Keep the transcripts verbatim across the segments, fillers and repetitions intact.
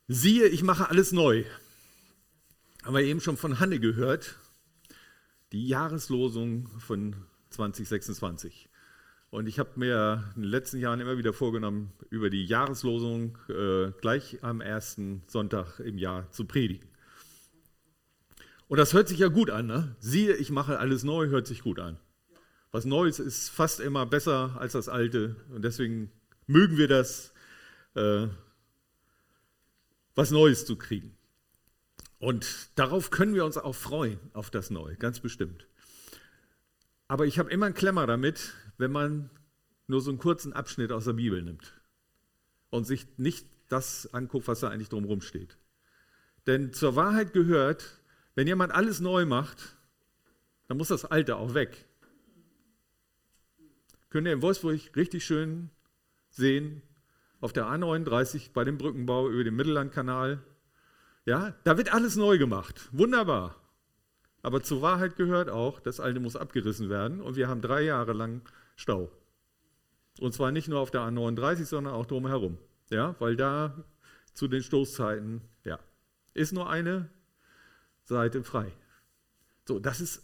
Siehe, ich mache alles neu. Haben wir eben schon von Hanne gehört, die Jahreslosung von zwanzig sechsundzwanzig. Und ich habe mir in den letzten Jahren immer wieder vorgenommen, über die Jahreslosung äh, gleich am ersten Sonntag im Jahr zu predigen. Und das hört sich ja gut an, ne? Siehe, ich mache alles neu, hört sich gut an. Was Neues ist fast immer besser als das Alte. Und deswegen mögen wir das, äh, was Neues zu kriegen. Und darauf können wir uns auch freuen, auf das Neue, ganz bestimmt. Aber ich habe immer einen Klemmer damit, wenn man nur so einen kurzen Abschnitt aus der Bibel nimmt und sich nicht das anguckt, was da eigentlich drumherum steht. Denn zur Wahrheit gehört, wenn jemand alles neu macht, dann muss das Alte auch weg. Könnt ihr in Wolfsburg richtig schön sehen, auf der A neununddreißig bei dem Brückenbau über den Mittellandkanal. Ja, da wird alles neu gemacht. Wunderbar. Aber zur Wahrheit gehört auch, das Alte muss abgerissen werden und wir haben drei Jahre lang Stau. Und zwar nicht nur auf der A neununddreißig, sondern auch drumherum. Ja, weil da zu den Stoßzeiten, ja, ist nur eine Seite frei. So, das ist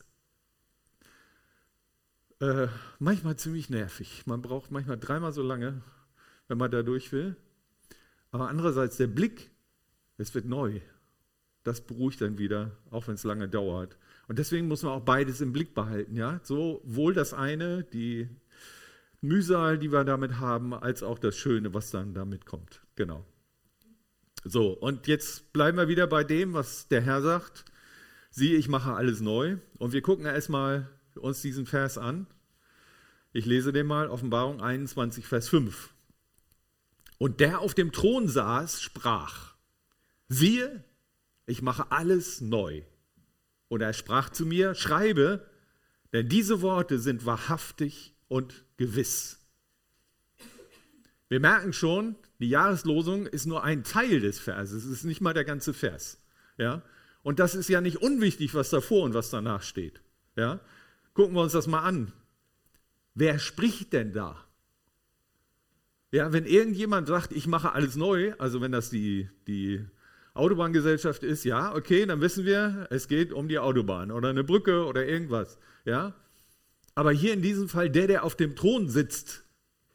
äh, manchmal ziemlich nervig. Man braucht manchmal dreimal so lange, wenn man da durch will. Aber andererseits der Blick, es wird neu. Das beruhigt dann wieder, auch wenn es lange dauert. Und deswegen muss man auch beides im Blick behalten. Ja? Sowohl das eine, die Mühsal, die wir damit haben, als auch das Schöne, was dann damit kommt. Genau. So, und jetzt bleiben wir wieder bei dem, was der Herr sagt. Siehe, ich mache alles neu. Und wir gucken erstmal uns diesen Vers an. Ich lese den mal, Offenbarung einundzwanzig, Vers fünf. Und der auf dem Thron saß, sprach, siehe, ich mache alles neu. Und er sprach zu mir, schreibe, denn diese Worte sind wahrhaftig und gewiss. Wir merken schon, die Jahreslosung ist nur ein Teil des Verses, es ist nicht mal der ganze Vers. Ja? Und das ist ja nicht unwichtig, was davor und was danach steht. Ja? Gucken wir uns das mal an. Wer spricht denn da? Ja, wenn irgendjemand sagt, ich mache alles neu, also wenn das die, die Autobahngesellschaft ist, ja, okay, dann wissen wir, es geht um die Autobahn oder eine Brücke oder irgendwas. Ja? Aber hier in diesem Fall der, der auf dem Thron sitzt.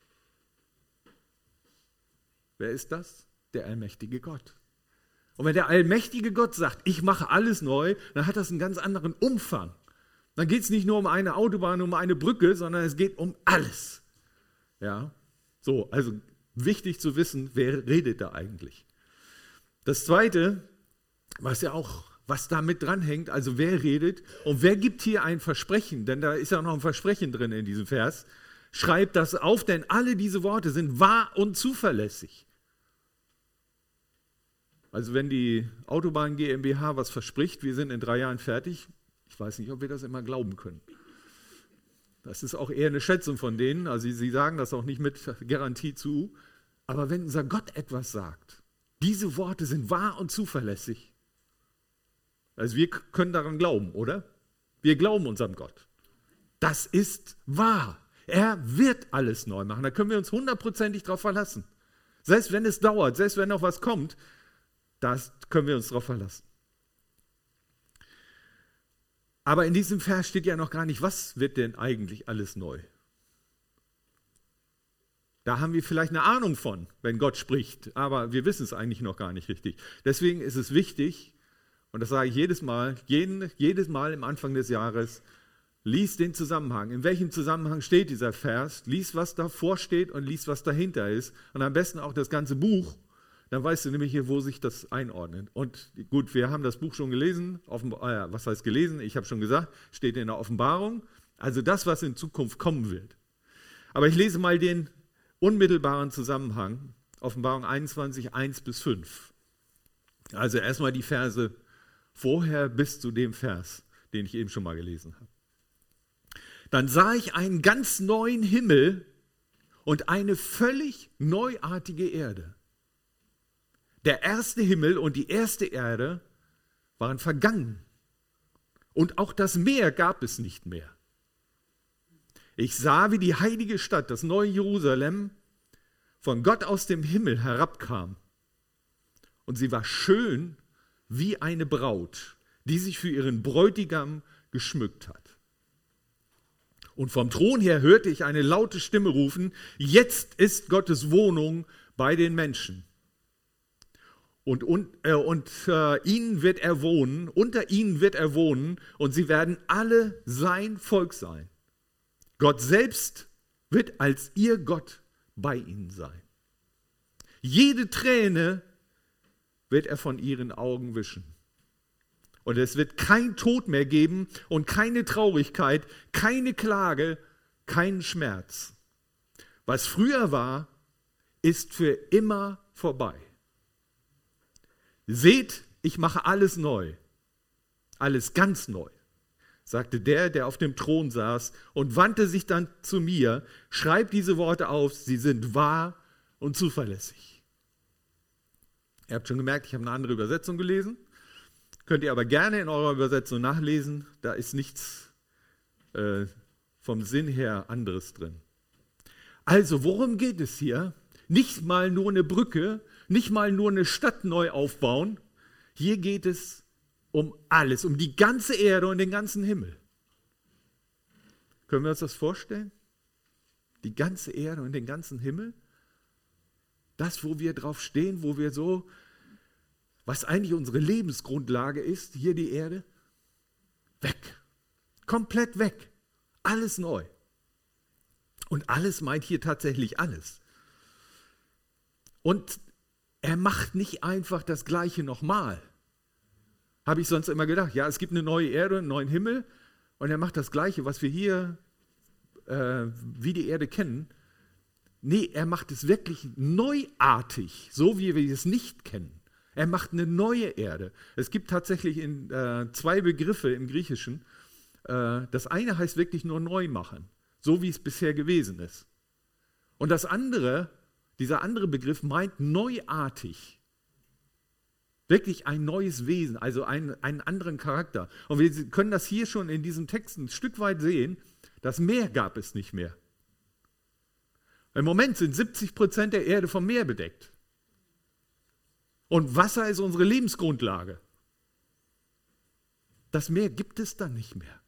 Wer ist das? Der allmächtige Gott. Und wenn der allmächtige Gott sagt, ich mache alles neu, dann hat das einen ganz anderen Umfang. Dann geht es nicht nur um eine Autobahn, um eine Brücke, sondern es geht um alles. Ja? So, also wichtig zu wissen, wer redet da eigentlich. Das Zweite, was ja auch, was da mit dranhängt, also wer redet und wer gibt hier ein Versprechen, denn da ist ja noch ein Versprechen drin in diesem Vers, schreibt das auf, denn alle diese Worte sind wahr und zuverlässig. Also wenn die Autobahn GmbH was verspricht, wir sind in drei Jahren fertig, ich weiß nicht, ob wir das immer glauben können. Das ist auch eher eine Schätzung von denen, also sie sagen das auch nicht mit Garantie zu, aber wenn unser Gott etwas sagt, diese Worte sind wahr und zuverlässig, also wir können daran glauben, oder? Wir glauben unserem Gott. Das ist wahr. Er wird alles neu machen, da können wir uns hundertprozentig drauf verlassen. Selbst wenn es dauert, selbst wenn noch was kommt, das können wir uns drauf verlassen. Aber in diesem Vers steht ja noch gar nicht, was wird denn eigentlich alles neu? Da haben wir vielleicht eine Ahnung von, wenn Gott spricht, aber wir wissen es eigentlich noch gar nicht richtig. Deswegen ist es wichtig, und das sage ich jedes Mal, jeden, jedes Mal im Anfang des Jahres, lies den Zusammenhang. In welchem Zusammenhang steht dieser Vers? Lies, was davor steht und lies, was dahinter ist. Und am besten auch das ganze Buch. Dann weißt du nämlich hier, wo sich das einordnet. Und gut, wir haben das Buch schon gelesen. Offen, äh, was heißt gelesen? Ich habe schon gesagt, steht in der Offenbarung. Also das, was in Zukunft kommen wird. Aber ich lese mal den unmittelbaren Zusammenhang. Offenbarung einundzwanzig, eins bis fünf. Also erstmal die Verse vorher bis zu dem Vers, den ich eben schon mal gelesen habe. Dann sah ich einen ganz neuen Himmel und eine völlig neuartige Erde. Der erste Himmel und die erste Erde waren vergangen. Und auch das Meer gab es nicht mehr. Ich sah, wie die heilige Stadt, das neue Jerusalem, von Gott aus dem Himmel herabkam und sie war schön wie eine Braut, die sich für ihren Bräutigam geschmückt hat. Und vom Thron her hörte ich eine laute Stimme rufen, jetzt ist Gottes Wohnung bei den Menschen. Und, und, äh, und äh, ihnen wird er wohnen, unter ihnen wird er wohnen und sie werden alle sein Volk sein. Gott selbst wird als ihr Gott bei ihnen sein. Jede Träne wird er von ihren Augen wischen. Und es wird kein Tod mehr geben und keine Traurigkeit, keine Klage, keinen Schmerz. Was früher war, ist für immer vorbei. Seht, ich mache alles neu, alles ganz neu, sagte der, der auf dem Thron saß und wandte sich dann zu mir. Schreib diese Worte auf, sie sind wahr und zuverlässig. Ihr habt schon gemerkt, ich habe eine andere Übersetzung gelesen. Könnt ihr aber gerne in eurer Übersetzung nachlesen. Da ist nichts äh, vom Sinn her anderes drin. Also, worum geht es hier? Nicht mal nur eine Brücke, nicht mal nur eine Stadt neu aufbauen. Hier geht es um alles, um die ganze Erde und den ganzen Himmel. Können wir uns das vorstellen? Die ganze Erde und den ganzen Himmel? Das, wo wir drauf stehen, wo wir so, was eigentlich unsere Lebensgrundlage ist, hier die Erde, weg. Komplett weg. Alles neu. Und alles meint hier tatsächlich alles. Und er macht nicht einfach das Gleiche nochmal. Habe ich sonst immer gedacht. Ja, es gibt eine neue Erde, einen neuen Himmel und er macht das Gleiche, was wir hier äh, wie die Erde kennen. Nee, er macht es wirklich neuartig, so wie wir es nicht kennen. Er macht eine neue Erde. Es gibt tatsächlich in, äh, zwei Begriffe im Griechischen. Äh, das eine heißt wirklich nur neu machen, so wie es bisher gewesen ist. Und das andere, dieser andere Begriff meint neuartig. Wirklich ein neues Wesen, also einen, einen anderen Charakter. Und wir können das hier schon in diesen Texten ein Stück weit sehen. Das Meer gab es nicht mehr. Im Moment sind siebzig Prozent der Erde vom Meer bedeckt. Und Wasser ist unsere Lebensgrundlage. Das Meer gibt es dann nicht mehr.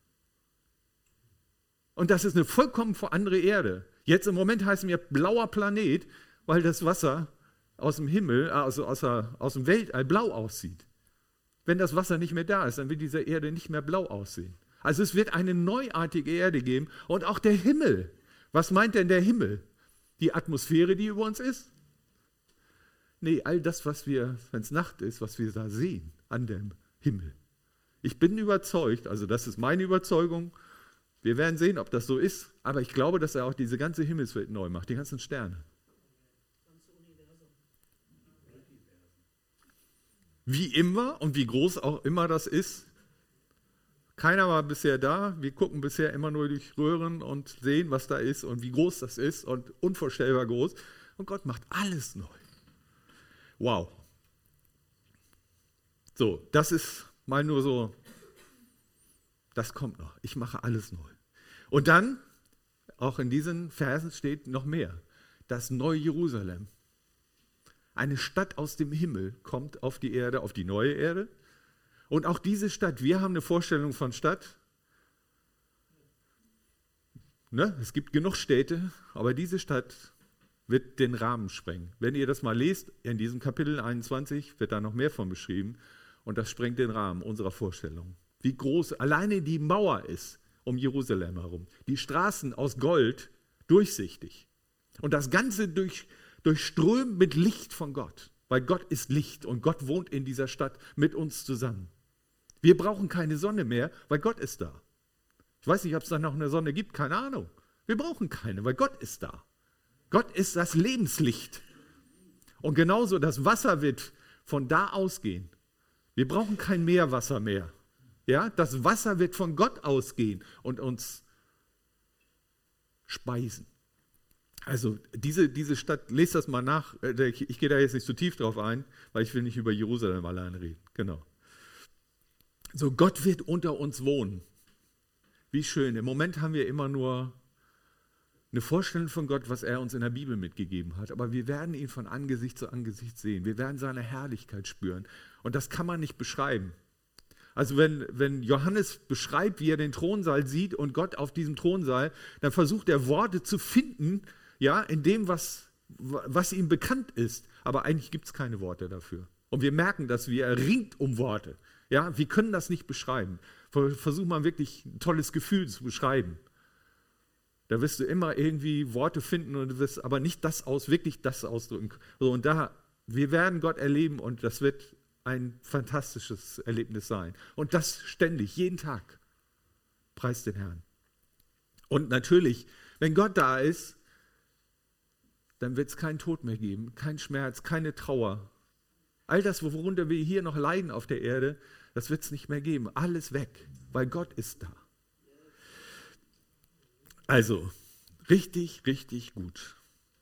Und das ist eine vollkommen andere Erde. Jetzt im Moment heißt es mir blauer Planet, weil das Wasser aus dem Himmel, also aus, der, aus dem Weltall blau aussieht. Wenn das Wasser nicht mehr da ist, dann wird diese Erde nicht mehr blau aussehen. Also es wird eine neuartige Erde geben und auch der Himmel. Was meint denn der Himmel? Die Atmosphäre, die über uns ist? Nee, all das, was wir, wenn es Nacht ist, was wir da sehen an dem Himmel. Ich bin überzeugt, also das ist meine Überzeugung, wir werden sehen, ob das so ist, aber ich glaube, dass er auch diese ganze Himmelswelt neu macht, die ganzen Sterne. Wie immer und wie groß auch immer das ist, keiner war bisher da. Wir gucken bisher immer nur durch Röhren und sehen, was da ist und wie groß das ist und unvorstellbar groß. Und Gott macht alles neu. Wow. So, das ist mal nur so, das kommt noch. Ich mache alles neu. Und dann, auch in diesen Versen steht noch mehr. Das neue Jerusalem. Eine Stadt aus dem Himmel kommt auf die Erde, auf die neue Erde. Und auch diese Stadt, wir haben eine Vorstellung von Stadt. Ne? Es gibt genug Städte, aber diese Stadt wird den Rahmen sprengen. Wenn ihr das mal lest, in diesem Kapitel einundzwanzig wird da noch mehr von beschrieben. Und das sprengt den Rahmen unserer Vorstellung. Wie groß alleine die Mauer ist um Jerusalem herum. Die Straßen aus Gold, durchsichtig. Und das Ganze durch durchströmt mit Licht von Gott, weil Gott ist Licht und Gott wohnt in dieser Stadt mit uns zusammen. Wir brauchen keine Sonne mehr, weil Gott ist da. Ich weiß nicht, ob es da noch eine Sonne gibt, keine Ahnung. Wir brauchen keine, weil Gott ist da. Gott ist das Lebenslicht. Und genauso das Wasser wird von da ausgehen. Wir brauchen kein Meerwasser mehr. Ja, das Wasser wird von Gott ausgehen und uns speisen. Also diese, diese Stadt, lest das mal nach, ich, ich gehe da jetzt nicht zu tief drauf ein, weil ich will nicht über Jerusalem alleine reden. Genau. So, Gott wird unter uns wohnen. Wie schön. Im Moment haben wir immer nur eine Vorstellung von Gott, was er uns in der Bibel mitgegeben hat, aber wir werden ihn von Angesicht zu Angesicht sehen. Wir werden seine Herrlichkeit spüren. Und das kann man nicht beschreiben. Also wenn, wenn Johannes beschreibt, wie er den Thronsaal sieht und Gott auf diesem Thronsaal, dann versucht er Worte zu finden, ja, in dem, was, was ihm bekannt ist. Aber eigentlich gibt es keine Worte dafür. Und wir merken das, wie er ringt um Worte. Ja, wir können das nicht beschreiben. Versuch mal wirklich ein tolles Gefühl zu beschreiben. Da wirst du immer irgendwie Worte finden und du wirst aber nicht das aus, wirklich das ausdrücken. So, und da, wir werden Gott erleben und das wird ein fantastisches Erlebnis sein. Und das ständig, jeden Tag. Preis den Herrn. Und natürlich, wenn Gott da ist, dann wird es keinen Tod mehr geben, keinen Schmerz, keine Trauer. All das, worunter wir hier noch leiden auf der Erde, das wird es nicht mehr geben. Alles weg, weil Gott ist da. Also, richtig, richtig gut.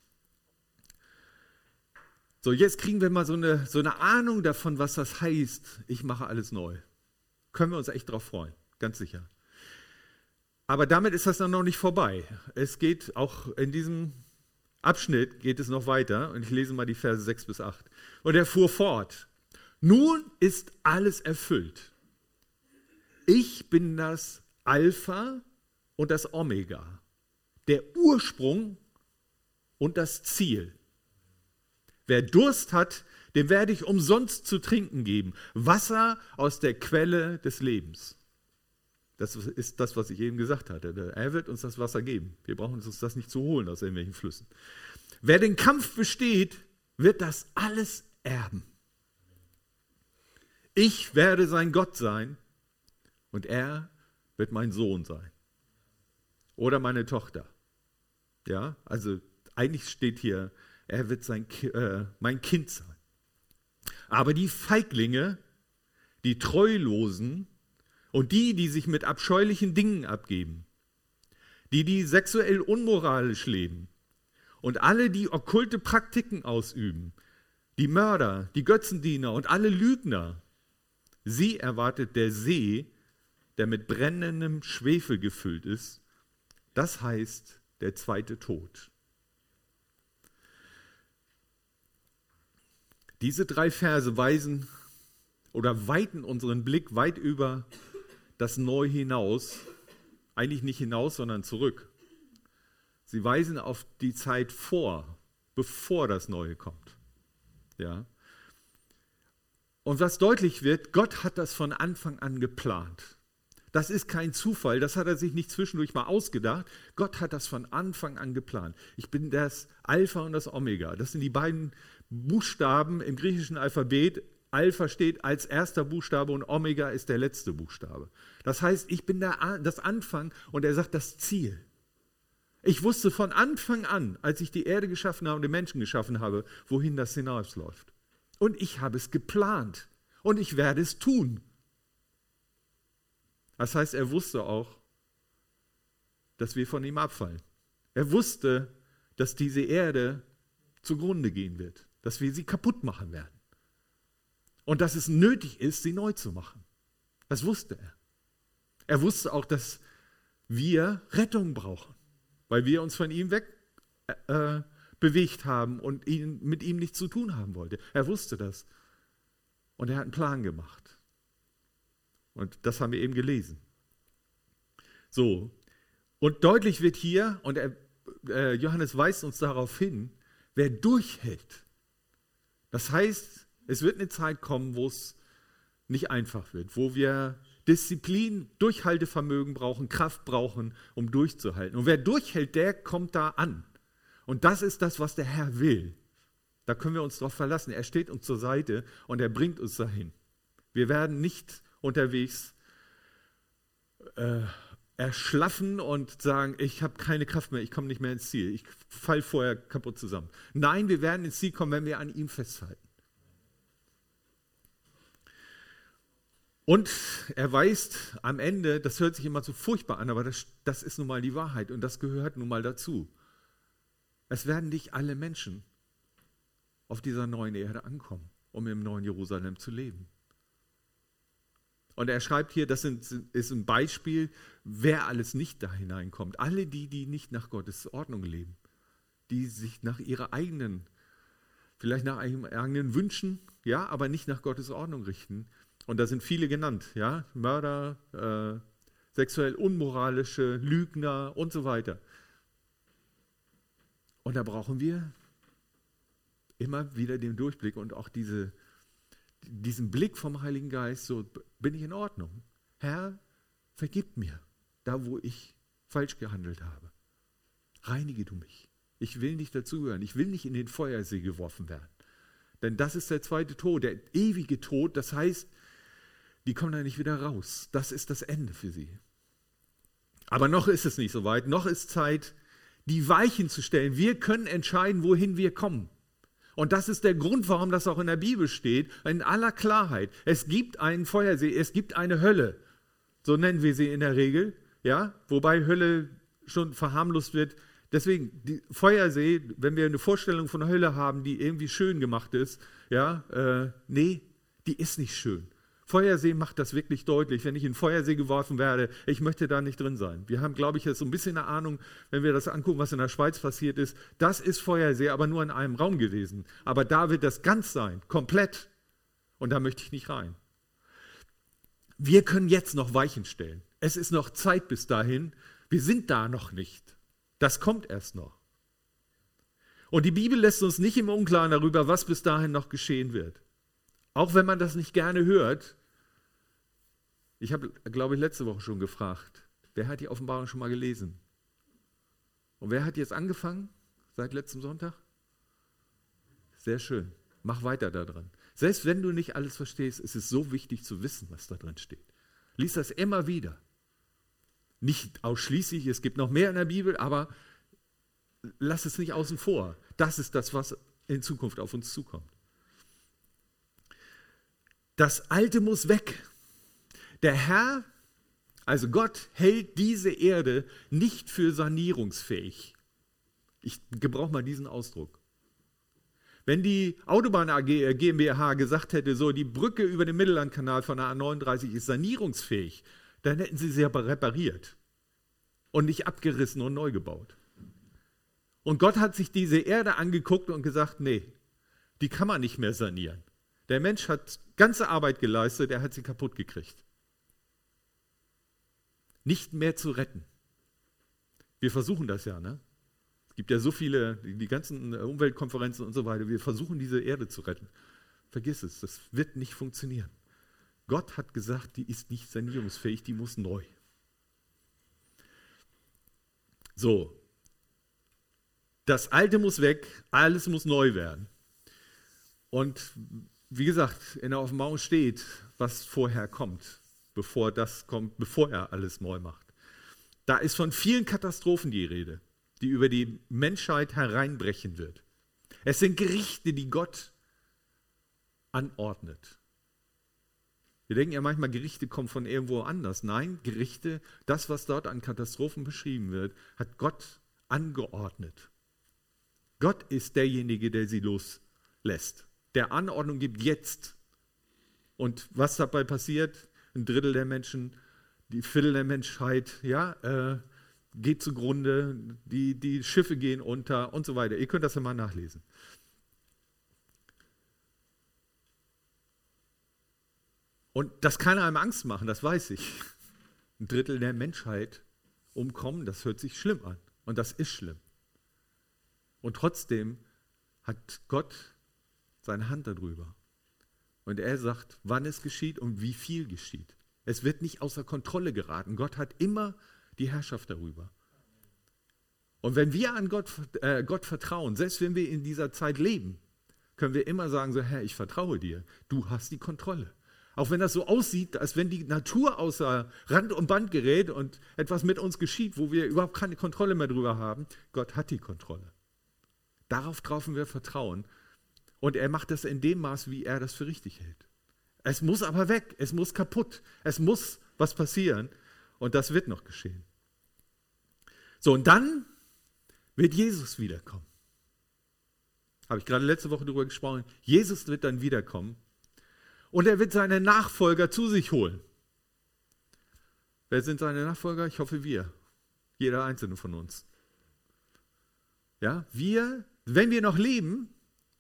So, jetzt kriegen wir mal so eine, so eine Ahnung davon, was das heißt, ich mache alles neu. Können wir uns echt drauf freuen, ganz sicher. Aber damit ist das dann noch nicht vorbei. Es geht auch in diesem Abschnitt, geht es noch weiter und ich lese mal die Verse sechs bis acht. Und er fuhr fort, nun ist alles erfüllt. Ich bin das Alpha und das Omega, der Ursprung und das Ziel. Wer Durst hat, dem werde ich umsonst zu trinken geben. Wasser aus der Quelle des Lebens. Das ist das, was ich eben gesagt hatte. Er wird uns das Wasser geben. Wir brauchen uns das nicht zu holen aus irgendwelchen Flüssen. Wer den Kampf besteht, wird das alles erben. Ich werde sein Gott sein und er wird mein Sohn sein. Oder meine Tochter. Ja, also eigentlich steht hier, er wird sein, äh, mein Kind sein. Aber die Feiglinge, die Treulosen und die, die sich mit abscheulichen Dingen abgeben, die, die sexuell unmoralisch leben und alle, die okkulte Praktiken ausüben, die Mörder, die Götzendiener und alle Lügner, sie erwartet der See, der mit brennendem Schwefel gefüllt ist. Das heißt der zweite Tod. Diese drei Verse weisen oder weiten unseren Blick weit über das Neu hinaus, eigentlich nicht hinaus, sondern zurück. Sie weisen auf die Zeit vor, bevor das Neue kommt. Ja. Und was deutlich wird, Gott hat das von Anfang an geplant. Das ist kein Zufall, das hat er sich nicht zwischendurch mal ausgedacht. Gott hat das von Anfang an geplant. Ich bin das Alpha und das Omega. Das sind die beiden Buchstaben im griechischen Alphabet. Alpha steht als erster Buchstabe und Omega ist der letzte Buchstabe. Das heißt, ich bin der, das Anfang und er sagt das Ziel. Ich wusste von Anfang an, als ich die Erde geschaffen habe und den Menschen geschaffen habe, wohin das hinausläuft. Und ich habe es geplant und ich werde es tun. Das heißt, er wusste auch, dass wir von ihm abfallen. Er wusste, dass diese Erde zugrunde gehen wird, dass wir sie kaputt machen werden. Und dass es nötig ist, sie neu zu machen. Das wusste er. Er wusste auch, dass wir Rettung brauchen, weil wir uns von ihm weg äh, bewegt haben und ihn, mit ihm nichts zu tun haben wollte. Er wusste das. Und er hat einen Plan gemacht. Und das haben wir eben gelesen. So, und deutlich wird hier, und er, äh, Johannes weist uns darauf hin, wer durchhält. Das heißt, es wird eine Zeit kommen, wo es nicht einfach wird, wo wir Disziplin, Durchhaltevermögen brauchen, Kraft brauchen, um durchzuhalten. Und wer durchhält, der kommt da an. Und das ist das, was der Herr will. Da können wir uns drauf verlassen. Er steht uns zur Seite und er bringt uns dahin. Wir werden nicht unterwegs äh, erschlaffen und sagen, ich habe keine Kraft mehr, ich komme nicht mehr ins Ziel, ich falle vorher kaputt zusammen. Nein, wir werden ins Ziel kommen, wenn wir an ihm festhalten. Und er weist am Ende, das hört sich immer so furchtbar an, aber das, das ist nun mal die Wahrheit und das gehört nun mal dazu. Es werden nicht alle Menschen auf dieser neuen Erde ankommen, um im neuen Jerusalem zu leben. Und er schreibt hier, das sind, ist ein Beispiel, wer alles nicht da hineinkommt. Alle die, die nicht nach Gottes Ordnung leben, die sich nach ihrer eigenen, vielleicht nach ihren eigenen Wünschen, ja, aber nicht nach Gottes Ordnung richten. Und da sind viele genannt, ja, Mörder, äh, sexuell unmoralische, Lügner und so weiter. Und da brauchen wir immer wieder den Durchblick und auch diese diesen Blick vom Heiligen Geist, so bin ich in Ordnung. Herr, vergib mir, da wo ich falsch gehandelt habe. Reinige du mich. Ich will nicht dazugehören. Ich will nicht in den Feuersee geworfen werden. Denn das ist der zweite Tod, der ewige Tod. Das heißt, die kommen da nicht wieder raus. Das ist das Ende für sie. Aber noch ist es nicht so weit. Noch ist Zeit, die Weichen zu stellen. Wir können entscheiden, wohin wir kommen. Und das ist der Grund, warum das auch in der Bibel steht, in aller Klarheit. Es gibt einen Feuersee, es gibt eine Hölle. So nennen wir sie in der Regel. Ja? Wobei Hölle schon verharmlost wird. Deswegen, die Feuersee, wenn wir eine Vorstellung von Hölle haben, die irgendwie schön gemacht ist, ja, äh, nee, die ist nicht schön. Feuersee macht das wirklich deutlich. Wenn ich in den Feuersee geworfen werde, ich möchte da nicht drin sein. Wir haben, glaube ich, jetzt so ein bisschen eine Ahnung, wenn wir das angucken, was in der Schweiz passiert ist. Das ist Feuersee, aber nur in einem Raum gewesen. Aber da wird das ganz sein, komplett. Und da möchte ich nicht rein. Wir können jetzt noch Weichen stellen. Es ist noch Zeit bis dahin. Wir sind da noch nicht. Das kommt erst noch. Und die Bibel lässt uns nicht im Unklaren darüber, was bis dahin noch geschehen wird. Auch wenn man das nicht gerne hört. Ich habe, glaube ich, letzte Woche schon gefragt, wer hat die Offenbarung schon mal gelesen? Und wer hat jetzt angefangen seit letztem Sonntag? Sehr schön. Mach weiter da dran. Selbst wenn du nicht alles verstehst, ist es so wichtig zu wissen, was da drin steht. Lies das immer wieder. Nicht ausschließlich, es gibt noch mehr in der Bibel, aber lass es nicht außen vor. Das ist das, was in Zukunft auf uns zukommt. Das Alte muss weg. Der Herr, also Gott, hält diese Erde nicht für sanierungsfähig. Ich gebrauche mal diesen Ausdruck. Wenn die Autobahn A G, GmbH gesagt hätte, so die Brücke über den Mittellandkanal von der A neununddreißig ist sanierungsfähig, dann hätten sie sie aber repariert und nicht abgerissen und neu gebaut. Und Gott hat sich diese Erde angeguckt und gesagt, nee, die kann man nicht mehr sanieren. Der Mensch hat ganze Arbeit geleistet, er hat sie kaputt gekriegt. Nicht mehr zu retten. Wir versuchen das ja, ne? Es gibt ja so viele, die ganzen Umweltkonferenzen und so weiter, wir versuchen diese Erde zu retten. Vergiss es, das wird nicht funktionieren. Gott hat gesagt, die ist nicht sanierungsfähig, die muss neu. So, das Alte muss weg, alles muss neu werden. Und wie gesagt, in der Offenbarung steht, was vorher kommt, bevor das kommt, bevor er alles neu macht. Da ist von vielen Katastrophen die Rede, die über die Menschheit hereinbrechen wird. Es sind Gerichte, die Gott anordnet. Wir denken ja manchmal, Gerichte kommen von irgendwo anders. Nein, Gerichte, das, was dort an Katastrophen beschrieben wird, hat Gott angeordnet. Gott ist derjenige, der sie loslässt, der Anordnung gibt jetzt. Und was dabei passiert? Ein Drittel der Menschen, die Viertel der Menschheit, ja, äh, geht zugrunde, die, die Schiffe gehen unter und so weiter. Ihr könnt das ja mal nachlesen. Und das kann einem Angst machen, das weiß ich. Ein Drittel der Menschheit umkommen, das hört sich schlimm an. Und das ist schlimm. Und trotzdem hat Gott seine Hand darüber. Und er sagt, wann es geschieht und wie viel geschieht. Es wird nicht außer Kontrolle geraten. Gott hat immer die Herrschaft darüber. Und wenn wir an Gott, äh, Gott vertrauen, selbst wenn wir in dieser Zeit leben, können wir immer sagen, so Herr, ich vertraue dir. Du hast die Kontrolle. Auch wenn das so aussieht, als wenn die Natur außer Rand und Band gerät und etwas mit uns geschieht, wo wir überhaupt keine Kontrolle mehr drüber haben, Gott hat die Kontrolle. Darauf brauchen wir Vertrauen. Und er macht das in dem Maß, wie er das für richtig hält. Es muss aber weg, es muss kaputt, es muss was passieren und das wird noch geschehen. So, und dann wird Jesus wiederkommen. Habe ich gerade letzte Woche darüber gesprochen. Jesus wird dann wiederkommen und er wird seine Nachfolger zu sich holen. Wer sind seine Nachfolger? Ich hoffe wir. Jeder einzelne von uns. Ja, wir, wenn wir noch leben,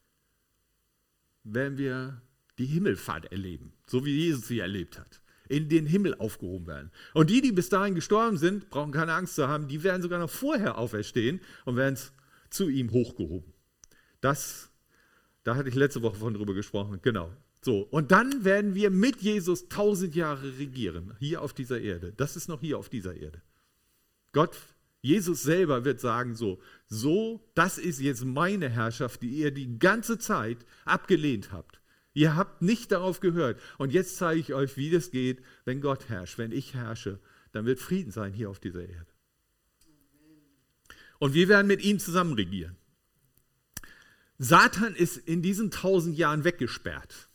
werden wir die Himmelfahrt erleben, so wie Jesus sie erlebt hat. In den Himmel aufgehoben werden. Und die, die bis dahin gestorben sind, brauchen keine Angst zu haben, die werden sogar noch vorher auferstehen und werden zu ihm hochgehoben. Das, da hatte ich letzte Woche von drüber gesprochen, genau. So, und dann werden wir mit Jesus tausend Jahre regieren, hier auf dieser Erde. Das ist noch hier auf dieser Erde. Gott, Jesus selber wird sagen so, so, das ist jetzt meine Herrschaft, die ihr die ganze Zeit abgelehnt habt. Ihr habt nicht darauf gehört. Und jetzt zeige ich euch, wie das geht, wenn Gott herrscht. Wenn ich herrsche, dann wird Frieden sein hier auf dieser Erde. Und wir werden mit ihm zusammen regieren. Satan ist in diesen tausend Jahren weggesperrt.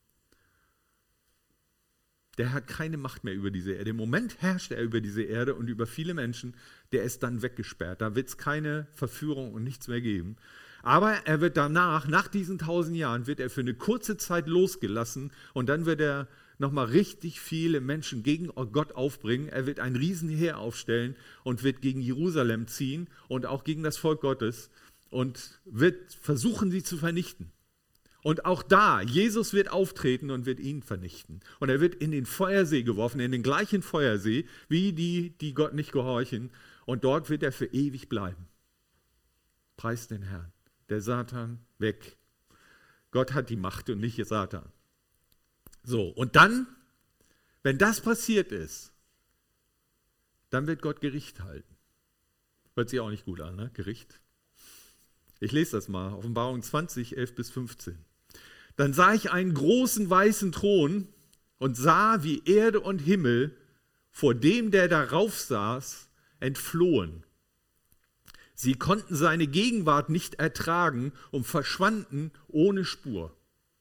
Der hat keine Macht mehr über diese Erde. Im Moment herrscht er über diese Erde und über viele Menschen. Der ist dann weggesperrt. Da wird es keine Verführung und nichts mehr geben. Aber er wird danach, nach diesen tausend Jahren, wird er für eine kurze Zeit losgelassen und dann wird er nochmal richtig viele Menschen gegen Gott aufbringen. Er wird ein Riesenheer aufstellen und wird gegen Jerusalem ziehen und auch gegen das Volk Gottes und wird versuchen, sie zu vernichten. Und auch da, Jesus wird auftreten und wird ihn vernichten. Und er wird in den Feuersee geworfen, in den gleichen Feuersee, wie die, die Gott nicht gehorchen. Und dort wird er für ewig bleiben. Preis den Herrn. Der Satan weg. Gott hat die Macht und nicht Satan. So, und dann, wenn das passiert ist, dann wird Gott Gericht halten. Hört sich auch nicht gut an, ne? Gericht. Ich lese das mal, Offenbarung zwanzig, elf bis fünfzehn. Dann sah ich einen großen weißen Thron und sah, wie Erde und Himmel vor dem, der darauf saß, entflohen. Sie konnten seine Gegenwart nicht ertragen und verschwanden ohne Spur.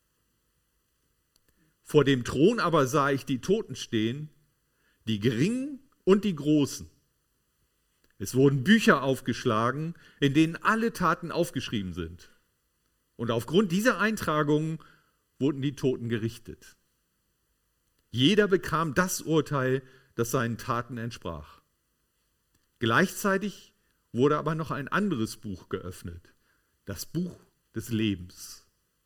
Vor dem Thron aber sah ich die Toten stehen, die Geringen und die Großen. Es wurden Bücher aufgeschlagen, in denen alle Taten aufgeschrieben sind. Und aufgrund dieser Eintragungen wurden die Toten gerichtet. Jeder bekam das Urteil, das seinen Taten entsprach. Gleichzeitig wurde aber noch ein anderes Buch geöffnet, das Buch des Lebens.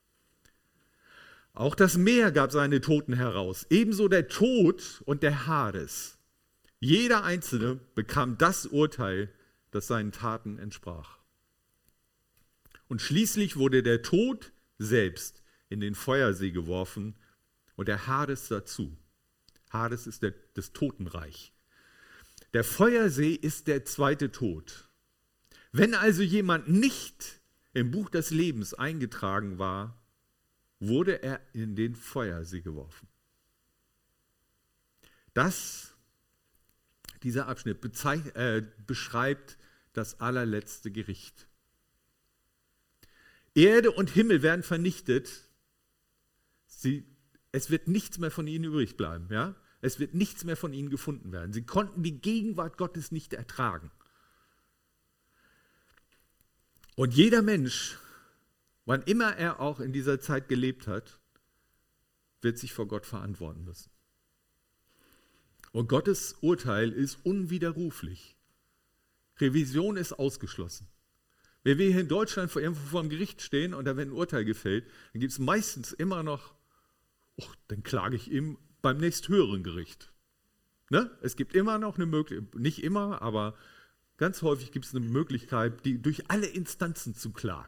Auch das Meer gab seine Toten heraus, ebenso der Tod und der Hades. Jeder Einzelne bekam das Urteil, das seinen Taten entsprach. Und schließlich wurde der Tod selbst in den Feuersee geworfen und der Hades dazu. Hades ist der, das Totenreich. Der Feuersee ist der zweite Tod. Wenn also jemand nicht im Buch des Lebens eingetragen war, wurde er in den Feuersee geworfen. Das, dieser Abschnitt bezeich, äh, beschreibt das allerletzte Gericht. Erde und Himmel werden vernichtet. Sie, es wird nichts mehr von ihnen übrig bleiben. Ja? Es wird nichts mehr von ihnen gefunden werden. Sie konnten die Gegenwart Gottes nicht ertragen. Und jeder Mensch, wann immer er auch in dieser Zeit gelebt hat, wird sich vor Gott verantworten müssen. Und Gottes Urteil ist unwiderruflich. Revision ist ausgeschlossen. Wenn wir hier in Deutschland vor irgendwo vor dem Gericht stehen und da wird ein Urteil gefällt, dann gibt es meistens immer noch, oh, dann klage ich ihm beim nächsthöheren Gericht. Ne? Es gibt immer noch eine Möglichkeit, nicht immer, aber ganz häufig gibt es eine Möglichkeit, die durch alle Instanzen zu klagen.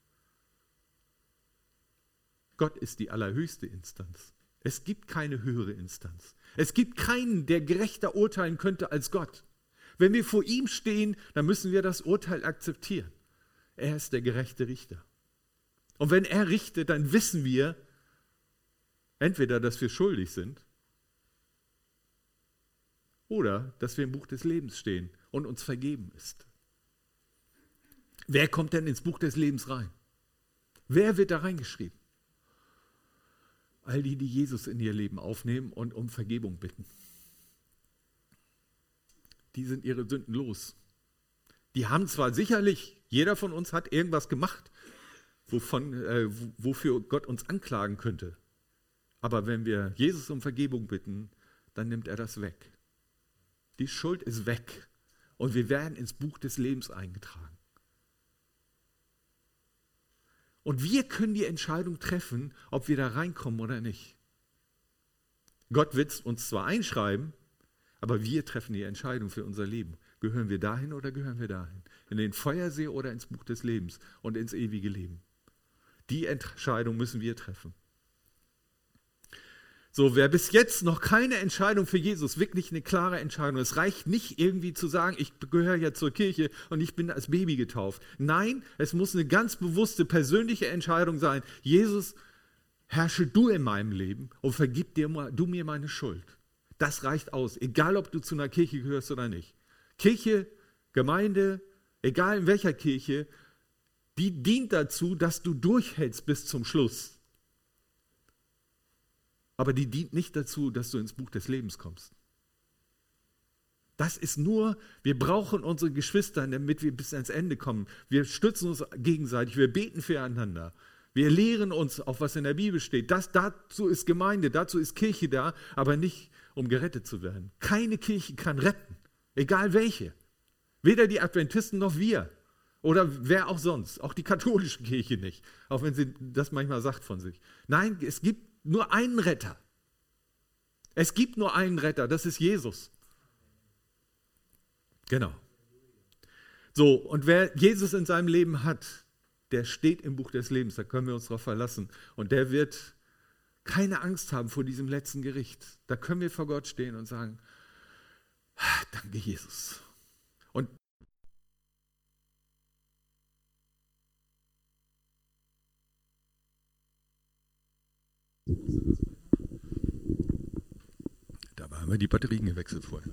Gott ist die allerhöchste Instanz. Es gibt keine höhere Instanz. Es gibt keinen, der gerechter urteilen könnte als Gott. Wenn wir vor ihm stehen, dann müssen wir das Urteil akzeptieren. Er ist der gerechte Richter. Und wenn er richtet, dann wissen wir entweder, dass wir schuldig sind oder dass wir im Buch des Lebens stehen und uns vergeben ist. Wer kommt denn ins Buch des Lebens rein? Wer wird da reingeschrieben? All die, die Jesus in ihr Leben aufnehmen und um Vergebung bitten. Die sind ihre Sünden los. Die haben zwar sicherlich, jeder von uns hat irgendwas gemacht, wovon, äh, wofür Gott uns anklagen könnte. Aber wenn wir Jesus um Vergebung bitten, dann nimmt er das weg. Die Schuld ist weg und wir werden ins Buch des Lebens eingetragen. Und wir können die Entscheidung treffen, ob wir da reinkommen oder nicht. Gott wird es uns zwar einschreiben, aber wir treffen die Entscheidung für unser Leben. Gehören wir dahin oder gehören wir dahin? In den Feuersee oder ins Buch des Lebens und ins ewige Leben? Die Entscheidung müssen wir treffen. So, wer bis jetzt noch keine Entscheidung für Jesus, wirklich eine klare Entscheidung, es reicht nicht irgendwie zu sagen, ich gehöre ja zur Kirche und ich bin als Baby getauft. Nein, es muss eine ganz bewusste persönliche Entscheidung sein. Jesus, herrsche du in meinem Leben und vergib dir, du mir meine Schuld. Das reicht aus, egal ob du zu einer Kirche gehörst oder nicht. Kirche, Gemeinde, egal in welcher Kirche, die dient dazu, dass du durchhältst bis zum Schluss. Aber die dient nicht dazu, dass du ins Buch des Lebens kommst. Das ist nur, wir brauchen unsere Geschwister, damit wir bis ans Ende kommen. Wir stützen uns gegenseitig, wir beten füreinander. Wir lehren uns, auf was in der Bibel steht. Das, dazu ist Gemeinde, dazu ist Kirche da, aber nicht, um gerettet zu werden. Keine Kirche kann retten, egal welche. Weder die Adventisten noch wir oder wer auch sonst, auch die katholische Kirche nicht, auch wenn sie das manchmal sagt von sich. Nein, es gibt nur einen Retter. Es gibt nur einen Retter, das ist Jesus. Genau. So, und wer Jesus in seinem Leben hat, der steht im Buch des Lebens, da können wir uns drauf verlassen. Und der wird keine Angst haben vor diesem letzten Gericht. Da können wir vor Gott stehen und sagen, danke Jesus. Und da haben wir die Batterien gewechselt vorher.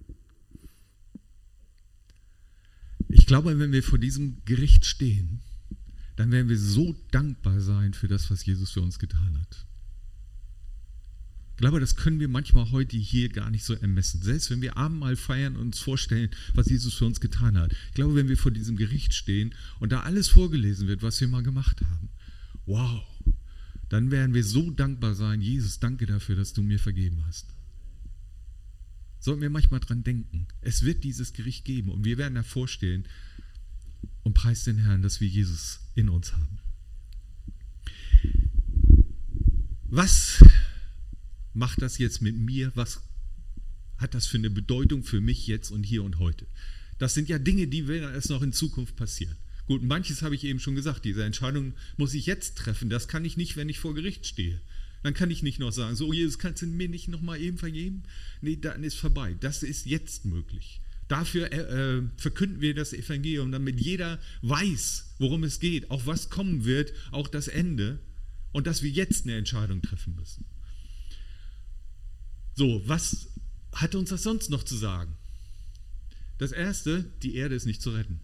Ich glaube, wenn wir vor diesem Gericht stehen, dann werden wir so dankbar sein für das, was Jesus für uns getan hat. Ich glaube, das können wir manchmal heute hier gar nicht so ermessen. Selbst wenn wir Abendmahl feiern und uns vorstellen, was Jesus für uns getan hat. Ich glaube, wenn wir vor diesem Gericht stehen und da alles vorgelesen wird, was wir mal gemacht haben, wow, dann werden wir so dankbar sein, Jesus, danke dafür, dass du mir vergeben hast. Sollten wir manchmal dran denken, es wird dieses Gericht geben und wir werden davor stehen und preis den Herrn, dass wir Jesus in uns haben. Was macht das jetzt mit mir? Was hat das für eine Bedeutung für mich jetzt und hier und heute? Das sind ja Dinge, die werden erst noch in Zukunft passieren. Gut, manches habe ich eben schon gesagt, diese Entscheidung muss ich jetzt treffen. Das kann ich nicht, wenn ich vor Gericht stehe. Dann kann ich nicht noch sagen, so Jesus, kannst du mir nicht noch mal eben vergeben? Nee, dann ist vorbei. Das ist jetzt möglich. Dafür äh, verkünden wir das Evangelium, damit jeder weiß, worum es geht, auch was kommen wird, auch das Ende und dass wir jetzt eine Entscheidung treffen müssen. So, was hat uns das sonst noch zu sagen? Das Erste, die Erde ist nicht zu retten.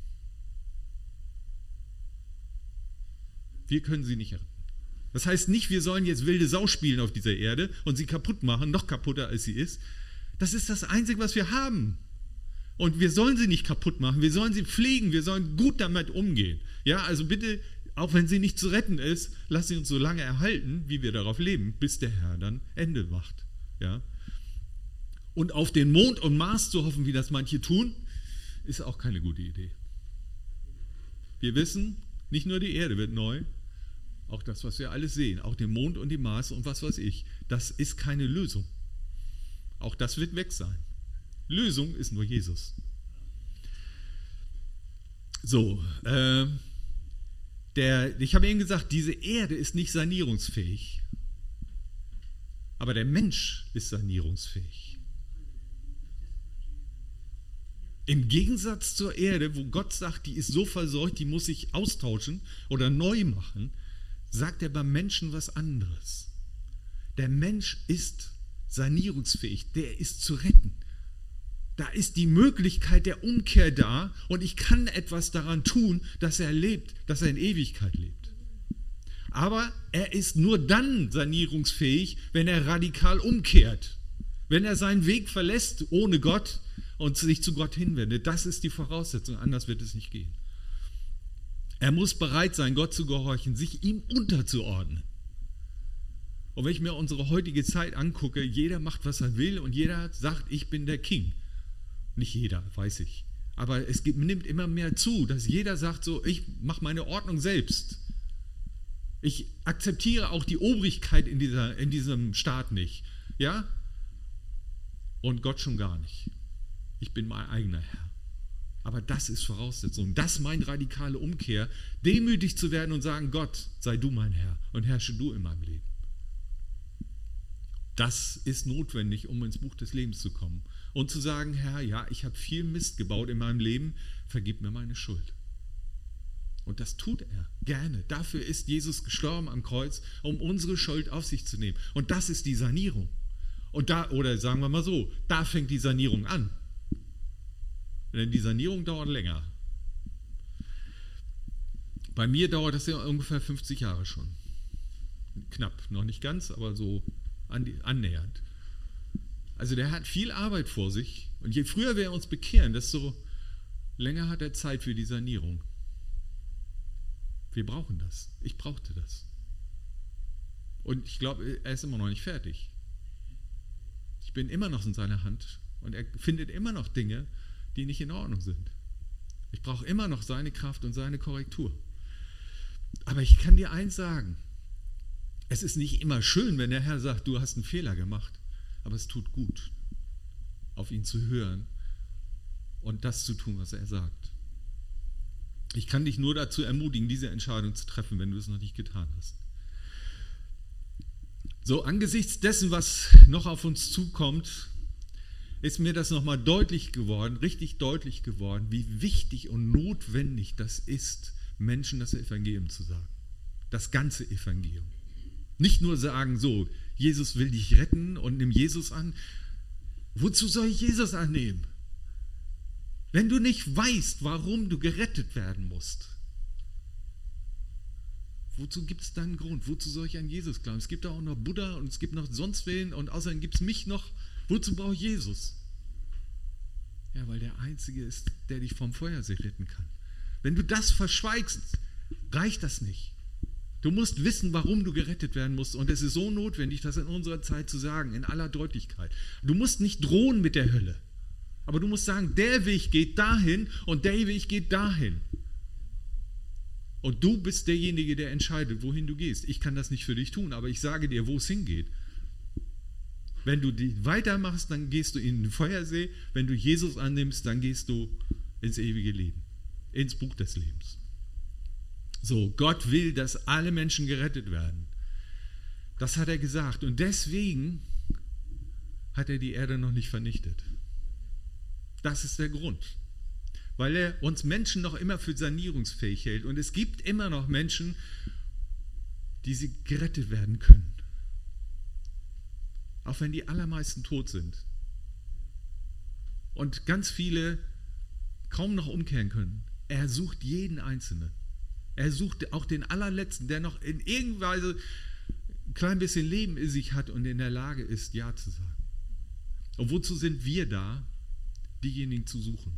Wir können sie nicht retten. Das heißt nicht, wir sollen jetzt wilde Sau spielen auf dieser Erde und sie kaputt machen, noch kaputter als sie ist. Das ist das Einzige, was wir haben. Und wir sollen sie nicht kaputt machen, wir sollen sie pflegen, wir sollen gut damit umgehen. Ja, also bitte, auch wenn sie nicht zu retten ist, lass sie uns so lange erhalten, wie wir darauf leben, bis der Herr dann Ende macht. Ja. Und auf den Mond und Mars zu hoffen, wie das manche tun, ist auch keine gute Idee. Wir wissen, nicht nur die Erde wird neu, auch das, was wir alles sehen, auch den Mond und die Mars und was weiß ich, das ist keine Lösung. Auch das wird weg sein. Lösung ist nur Jesus. So, äh, der, ich habe Ihnen gesagt, diese Erde ist nicht sanierungsfähig, aber der Mensch ist sanierungsfähig. Im Gegensatz zur Erde, wo Gott sagt, die ist so versorgt, die muss ich austauschen oder neu machen, sagt er beim Menschen was anderes. Der Mensch ist sanierungsfähig, der ist zu retten. Da ist die Möglichkeit der Umkehr da und ich kann etwas daran tun, dass er lebt, dass er in Ewigkeit lebt. Aber er ist nur dann sanierungsfähig, wenn er radikal umkehrt. Wenn er seinen Weg verlässt ohne Gott und sich zu Gott hinwendet. Das ist die Voraussetzung, anders wird es nicht gehen. Er muss bereit sein, Gott zu gehorchen, sich ihm unterzuordnen. Und wenn ich mir unsere heutige Zeit angucke, jeder macht, was er will und jeder sagt, ich bin der King. Nicht jeder, weiß ich. Aber es gibt, nimmt immer mehr zu, dass jeder sagt so, ich mache meine Ordnung selbst. Ich akzeptiere auch die Obrigkeit in, dieser, in diesem Staat nicht. Ja? Und Gott schon gar nicht. Ich bin mein eigener Herr. Aber das ist Voraussetzung. Das ist meine radikale Umkehr, demütig zu werden und sagen, Gott, sei du mein Herr und herrsche du in meinem Leben. Das ist notwendig, um ins Buch des Lebens zu kommen. Und zu sagen, Herr, ja, ich habe viel Mist gebaut in meinem Leben, vergib mir meine Schuld. Und das tut er gerne. Dafür ist Jesus gestorben am Kreuz, um unsere Schuld auf sich zu nehmen. Und das ist die Sanierung. Und da, oder sagen wir mal so, da fängt die Sanierung an. Denn die Sanierung dauert länger. Bei mir dauert das ja ungefähr fünfzig Jahre schon. Knapp, noch nicht ganz, aber so annähernd. Also der hat viel Arbeit vor sich. Und je früher wir uns bekehren, desto länger hat er Zeit für die Sanierung. Wir brauchen das. Ich brauchte das. Und ich glaube, er ist immer noch nicht fertig. Ich bin immer noch in seiner Hand und er findet immer noch Dinge, die nicht in Ordnung sind. Ich brauche immer noch seine Kraft und seine Korrektur. Aber ich kann dir eins sagen, es ist nicht immer schön, wenn der Herr sagt, du hast einen Fehler gemacht, aber es tut gut, auf ihn zu hören und das zu tun, was er sagt. Ich kann dich nur dazu ermutigen, diese Entscheidung zu treffen, wenn du es noch nicht getan hast. So, angesichts dessen, was noch auf uns zukommt, ist mir das nochmal deutlich geworden, richtig deutlich geworden, wie wichtig und notwendig das ist, Menschen das Evangelium zu sagen. Das ganze Evangelium. Nicht nur sagen, so, Jesus will dich retten und nimm Jesus an. Wozu soll ich Jesus annehmen? Wenn du nicht weißt, warum du gerettet werden musst, wozu gibt es dann einen Grund? Wozu soll ich an Jesus glauben? Es gibt auch noch Buddha und es gibt noch sonst wen und außerdem gibt es mich noch. Wozu brauche ich Jesus? Ja, weil der Einzige ist, der dich vom Feuersee retten kann. Wenn du das verschweigst, reicht das nicht. Du musst wissen, warum du gerettet werden musst. Und es ist so notwendig, das in unserer Zeit zu sagen, in aller Deutlichkeit. Du musst nicht drohen mit der Hölle. Aber du musst sagen, der Weg geht dahin und der Weg geht dahin. Und du bist derjenige, der entscheidet, wohin du gehst. Ich kann das nicht für dich tun, aber ich sage dir, wo es hingeht. Wenn du die weitermachst, dann gehst du in den Feuersee. Wenn du Jesus annimmst, dann gehst du ins ewige Leben, ins Buch des Lebens. So, Gott will, dass alle Menschen gerettet werden. Das hat er gesagt. Und deswegen hat er die Erde noch nicht vernichtet. Das ist der Grund. Weil er uns Menschen noch immer für sanierungsfähig hält. Und es gibt immer noch Menschen, die sie gerettet werden können. Auch wenn die allermeisten tot sind. Und ganz viele kaum noch umkehren können. Er sucht jeden Einzelnen. Er sucht auch den allerletzten, der noch in irgendeiner Weise ein klein bisschen Leben in sich hat und in der Lage ist, Ja zu sagen. Und wozu sind wir da, diejenigen zu suchen?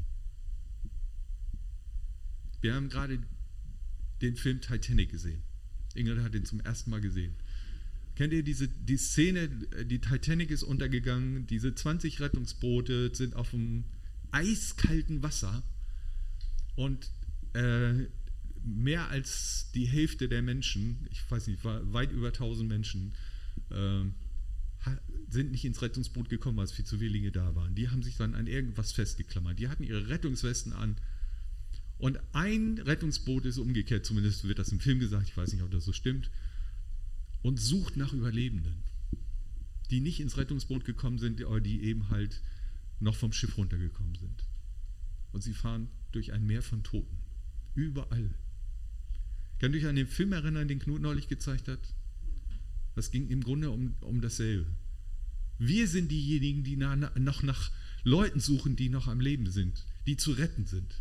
Wir haben gerade den Film Titanic gesehen. Ingrid hat den zum ersten Mal gesehen. Kennt ihr diese die Szene, die Titanic ist untergegangen, diese zwanzig Rettungsboote sind auf dem eiskalten Wasser und äh, mehr als die Hälfte der Menschen, ich weiß nicht, weit über tausend Menschen, äh, sind nicht ins Rettungsboot gekommen, weil es viel zu wenige da waren. Die haben sich dann an irgendwas festgeklammert. Die hatten ihre Rettungswesten an. Und ein Rettungsboot ist umgekehrt, zumindest wird das im Film gesagt, ich weiß nicht, ob das so stimmt, und sucht nach Überlebenden, die nicht ins Rettungsboot gekommen sind, aber die eben halt noch vom Schiff runtergekommen sind. Und sie fahren durch ein Meer von Toten. Überall. Könnt ihr euch an den Film erinnern, den Knut neulich gezeigt hat? Das ging im Grunde um, um dasselbe. Wir sind diejenigen, die nach, noch nach Leuten suchen, die noch am Leben sind, die zu retten sind.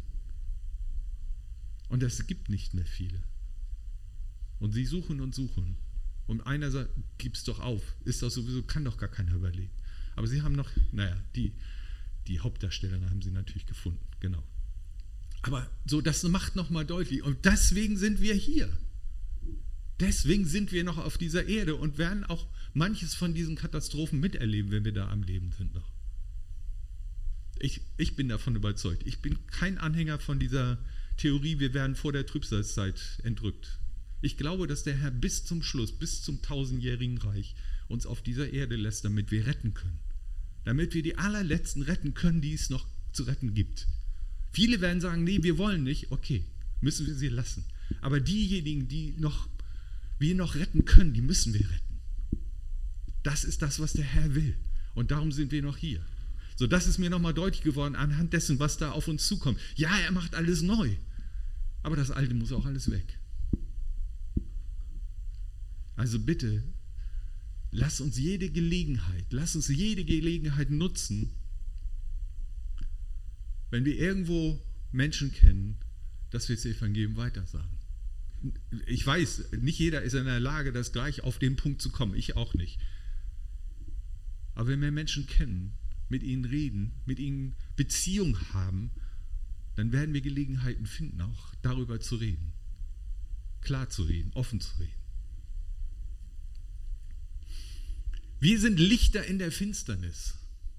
Und es gibt nicht mehr viele. Und sie suchen und suchen. Und einer sagt, gib's doch auf. Ist doch sowieso, kann doch gar keiner überleben. Aber sie haben noch, naja, die, die Hauptdarsteller haben sie natürlich gefunden, genau. Aber so, das macht nochmal deutlich. Und deswegen sind wir hier. Deswegen sind wir noch auf dieser Erde und werden auch manches von diesen Katastrophen miterleben, wenn wir da am Leben sind noch. Ich, ich bin davon überzeugt. Ich bin kein Anhänger von dieser Theorie, wir werden vor der Trübsalzeit entrückt. Ich glaube, dass der Herr bis zum Schluss, bis zum tausendjährigen Reich uns auf dieser Erde lässt, damit wir retten können. Damit wir die allerletzten retten können, die es noch zu retten gibt. Viele werden sagen, nee, wir wollen nicht. Okay, müssen wir sie lassen. Aber diejenigen, die noch, wir noch retten können, die müssen wir retten. Das ist das, was der Herr will. Und darum sind wir noch hier. So, das ist mir nochmal deutlich geworden anhand dessen, was da auf uns zukommt. Ja, er macht alles neu. Aber das Alte muss auch alles weg. Also bitte, lass uns jede Gelegenheit, lass uns jede Gelegenheit nutzen, wenn wir irgendwo Menschen kennen, dass wir das Evangelium weitersagen. Ich weiß, nicht jeder ist in der Lage, das gleich auf den Punkt zu kommen. Ich auch nicht. Aber wenn wir Menschen kennen, mit ihnen reden, mit ihnen Beziehung haben, dann werden wir Gelegenheiten finden, auch darüber zu reden. Klar zu reden, offen zu reden. Wir sind Lichter in der Finsternis.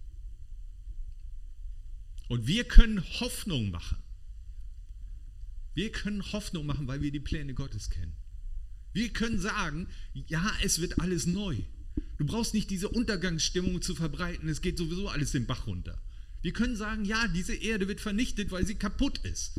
Und wir können Hoffnung machen. Wir können Hoffnung machen, weil wir die Pläne Gottes kennen. Wir können sagen, ja, es wird alles neu. Du brauchst nicht diese Untergangsstimmung zu verbreiten, es geht sowieso alles den Bach runter. Wir können sagen, ja, diese Erde wird vernichtet, weil sie kaputt ist.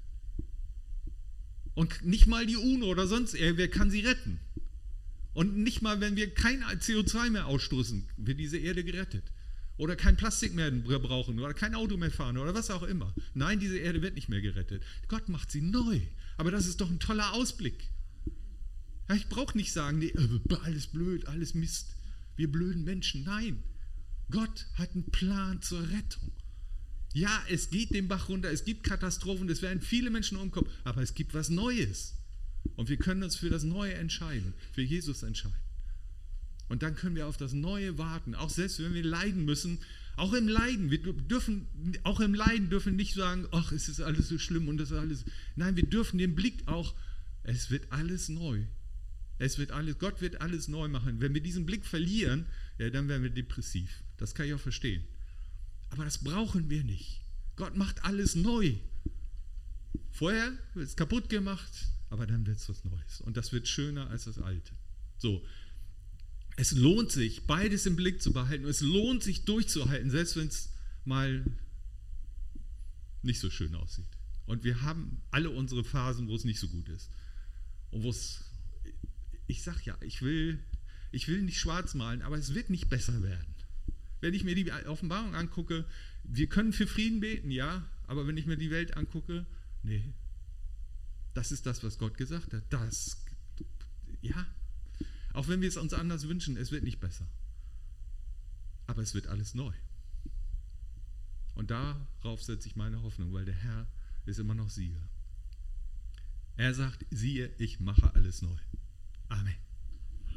Und nicht mal die UNO oder sonst irgendwer kann sie retten. Und nicht mal, wenn wir kein C O zwei mehr ausstoßen, wird diese Erde gerettet. Oder kein Plastik mehr brauchen oder kein Auto mehr fahren oder was auch immer. Nein, diese Erde wird nicht mehr gerettet. Gott macht sie neu. Aber das ist doch ein toller Ausblick. Ja, ich brauche nicht sagen, nee, alles blöd, alles Mist. Wir blöden Menschen. Nein, Gott hat einen Plan zur Rettung. Ja, es geht den Bach runter, es gibt Katastrophen, es werden viele Menschen umkommen, aber es gibt was Neues. Und wir können uns für das Neue entscheiden, für Jesus entscheiden. Und dann können wir auf das Neue warten, auch selbst wenn wir leiden müssen, auch im Leiden, wir dürfen, auch im Leiden dürfen wir nicht sagen, ach, es ist alles so schlimm und das ist alles. Nein, wir dürfen den Blick auch, es wird alles neu. Es wird alles, Gott wird alles neu machen. Wenn wir diesen Blick verlieren, ja, dann werden wir depressiv. Das kann ich auch verstehen. Aber das brauchen wir nicht. Gott macht alles neu. Vorher wird es kaputt gemacht, aber dann wird es was Neues. Und das wird schöner als das Alte. So. Es lohnt sich, beides im Blick zu behalten. Es lohnt sich, durchzuhalten, selbst wenn es mal nicht so schön aussieht. Und wir haben alle unsere Phasen, wo es nicht so gut ist. Und wo es, ich sag ja, ich will, ich will nicht schwarz malen, aber es wird nicht besser werden. Wenn ich mir die Offenbarung angucke, wir können für Frieden beten, ja, aber wenn ich mir die Welt angucke, nee. Das ist das, was Gott gesagt hat. Das, ja, auch wenn wir es uns anders wünschen, es wird nicht besser. Aber es wird alles neu. Und darauf setze ich meine Hoffnung, weil der Herr ist immer noch Sieger. Er sagt, siehe, ich mache alles neu. Amen.